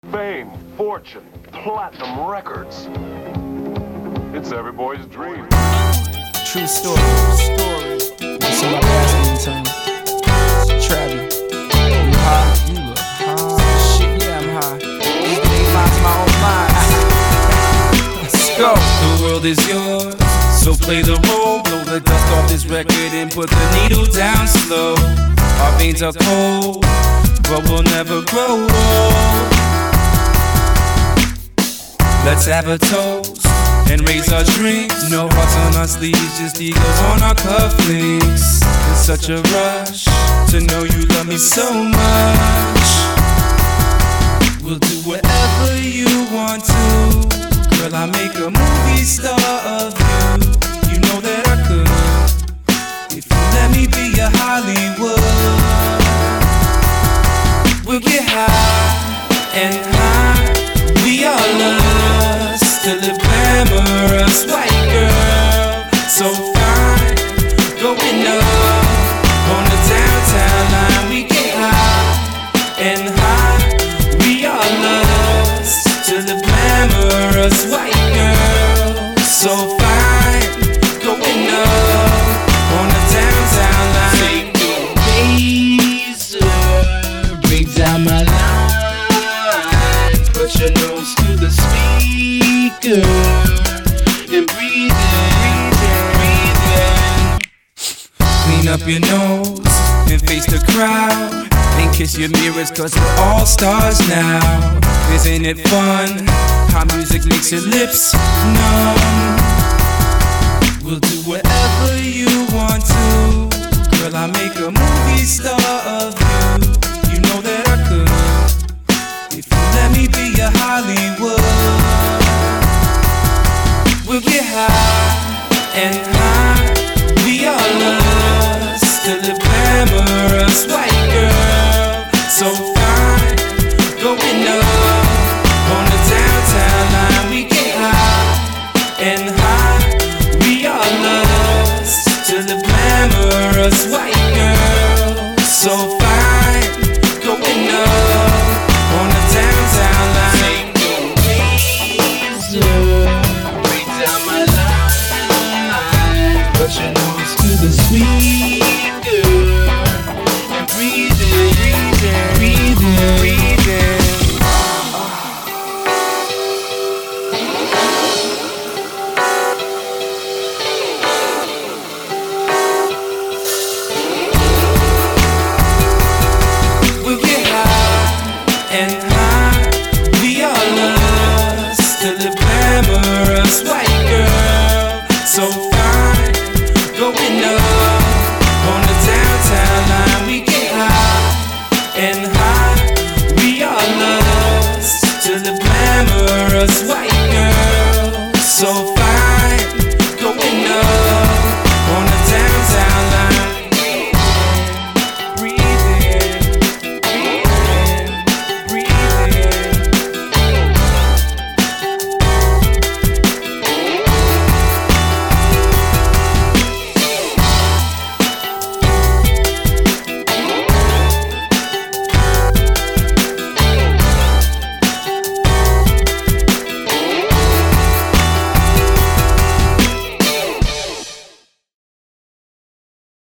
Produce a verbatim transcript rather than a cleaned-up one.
Fame, fortune, platinum records. It's every boy's dream. True story. Story. This is my past in time. Travis. You high? You look high. Shit, yeah, I'm high. These days lies my own mind. Let's go. The world is yours, so play the role. Blow the dust off this record and put the needle down slow. Our veins are cold, but we'll never grow old. Let's have a toast and raise our drinks. No hearts on our sleeves, just egos on our cufflinks. It's such a rush to know you love me so much. We'll do whatever you want to. Girl, I'll make a movie star of you. You know that I could, if you let me be your Hollywood. We'll get high and high. We are lost to live glamorous white girl, so fine, going up on the downtown line. We get high and high. We are lost to live glamorous white girl, so fine, going up on the downtown line. Take your razor, bring down my line, put your nose to the speaker and breathe in, breathe in. Clean up your nose and face the crowd and kiss your mirrors, cause we're all stars now. Isn't it fun how music makes your lips numb? We'll do whatever you want to. Girl, I'll make a movie star of you. You know that I could, if you let me be your Hollywood. We'll get high and high. We are lost to live glamorous white girl, so fine, going up on the downtown line. We get high and high. We are lost to live glamorous white girl, so fine, going up on the downtown line. Take your razor, break down my line, put your nose to the speaker and breathe in, breathe in, breathe in. We'll get high and high. We are lost to live glamorous white girl, so fine, going up on the downtown line. We get high and high. We are lost to live glamorous white girl, so